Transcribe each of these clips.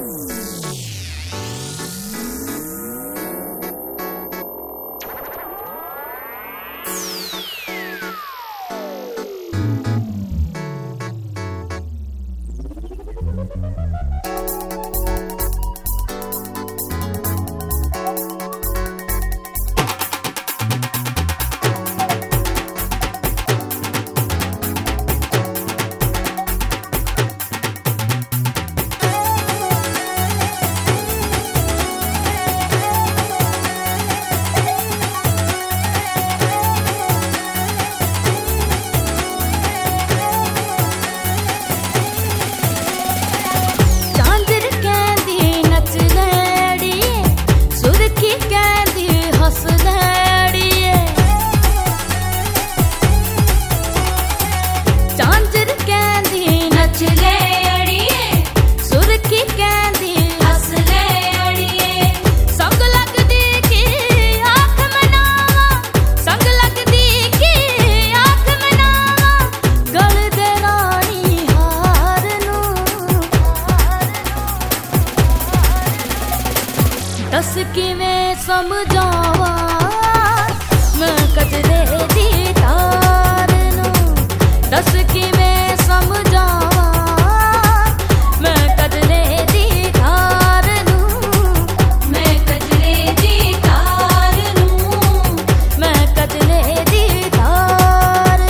दस किवें समझावा मैं कजरे दी तार नूं, दस किवें समझावा मैं कजरे दी तार नूं, मैं कजरे दी तार नूं, मैं कजरे दी तार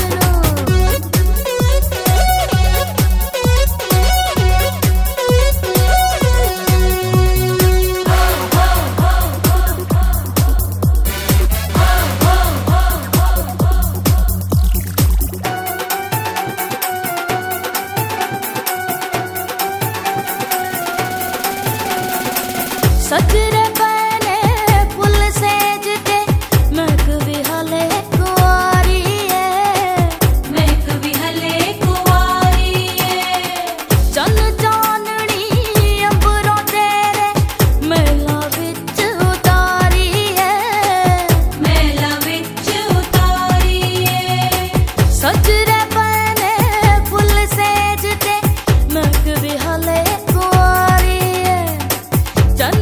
सजरे पहने फुल सेजते मैं कभी हले कुंवारी है, मैं कभी हले कुंवारी है। चल जाननी अंबरों तेरे मेला विच उतारी है, मेला विच उतारी है। सजरे पहने फुल सेजते मैं कभी हले कुंवारी है। चल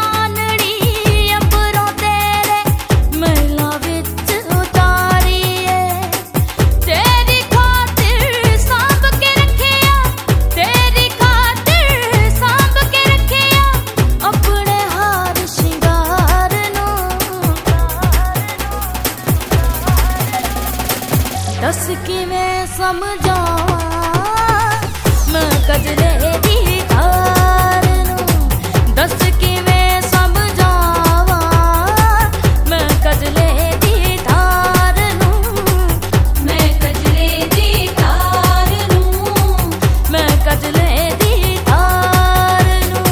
दस किवें समझावा मैं कजरे दी तार नूं, दस किवें समझावा मैं कजरे दी तार नूं, मैं कजरे दी तार नूं, मैं कजरे दी तार नूं।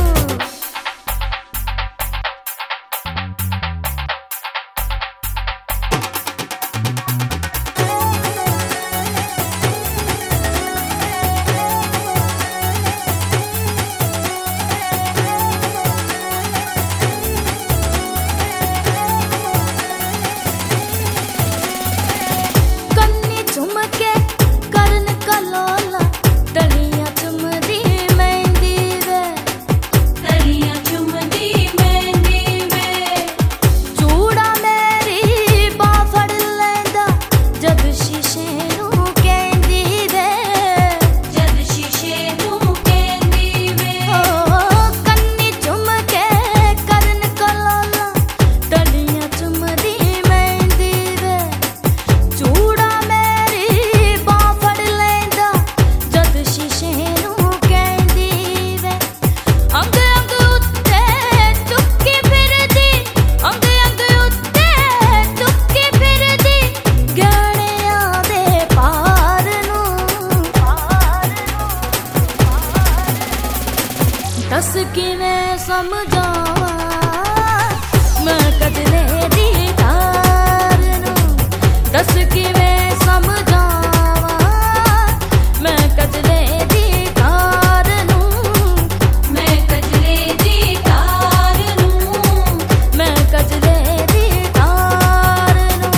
दस किवें समझावा मैं कजरे दी तार नूं, दस किवें समझावा मैं कजरे दी तार नूं, मैं कजरे दी तार नूं, मैं कजरे दी तार नूं।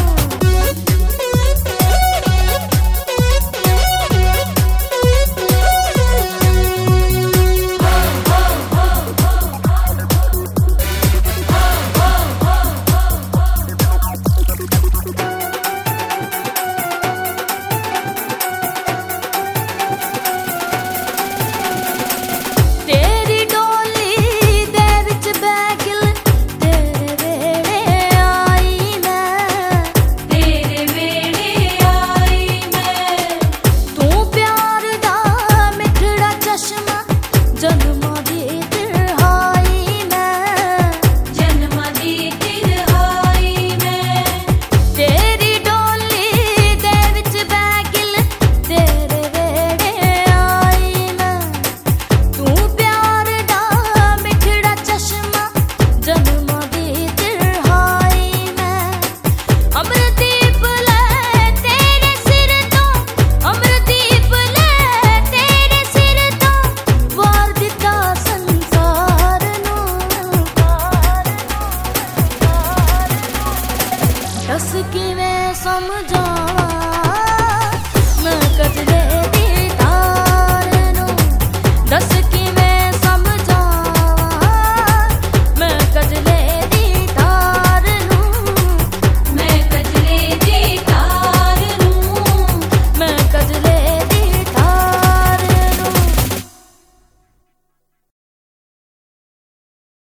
Oh समझावा।